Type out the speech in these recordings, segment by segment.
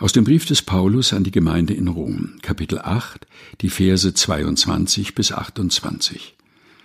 Aus dem Brief des Paulus an die Gemeinde in Rom, Kapitel 8, die Verse 22 bis 28.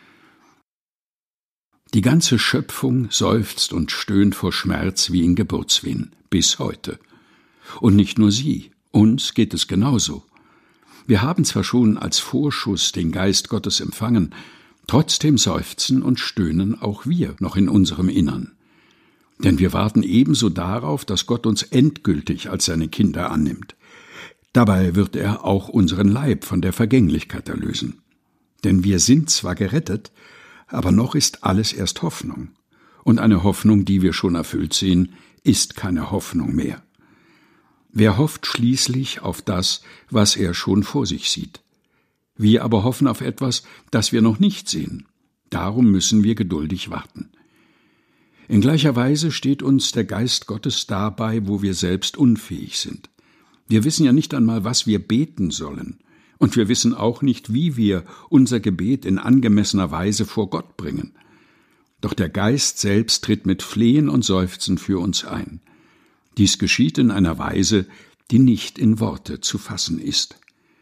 Die ganze Schöpfung seufzt und stöhnt vor Schmerz wie in Geburtswehen, bis heute. Und nicht nur sie, uns geht es genauso. Wir haben zwar schon als Vorschuss den Geist Gottes empfangen, trotzdem seufzen und stöhnen auch wir noch in unserem Innern. Denn wir warten ebenso darauf, dass Gott uns endgültig als seine Kinder annimmt. Dabei wird er auch unseren Leib von der Vergänglichkeit erlösen. Denn wir sind zwar gerettet, aber noch ist alles erst Hoffnung. Und eine Hoffnung, die wir schon erfüllt sehen, ist keine Hoffnung mehr. Wer hofft schließlich auf das, was er schon vor sich sieht? Wir aber hoffen auf etwas, das wir noch nicht sehen. Darum müssen wir geduldig warten. In gleicher Weise steht uns der Geist Gottes dabei, wo wir selbst unfähig sind. Wir wissen ja nicht einmal, was wir beten sollen. Und wir wissen auch nicht, wie wir unser Gebet in angemessener Weise vor Gott bringen. Doch der Geist selbst tritt mit Flehen und Seufzen für uns ein. Dies geschieht in einer Weise, die nicht in Worte zu fassen ist.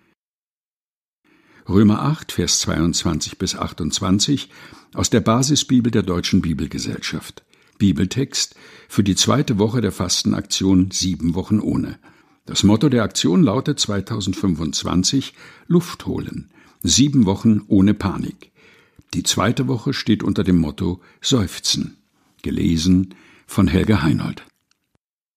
Römer 8, Vers 22 bis 28 aus der Basisbibel der Deutschen Bibelgesellschaft. Bibeltext für die 2. Woche der Fastenaktion 7 Wochen ohne. Das Motto der Aktion lautet 2025 Luft holen, 7 Wochen ohne Panik. Die 2. Woche steht unter dem Motto Seufzen. Gelesen von Helge Heinold.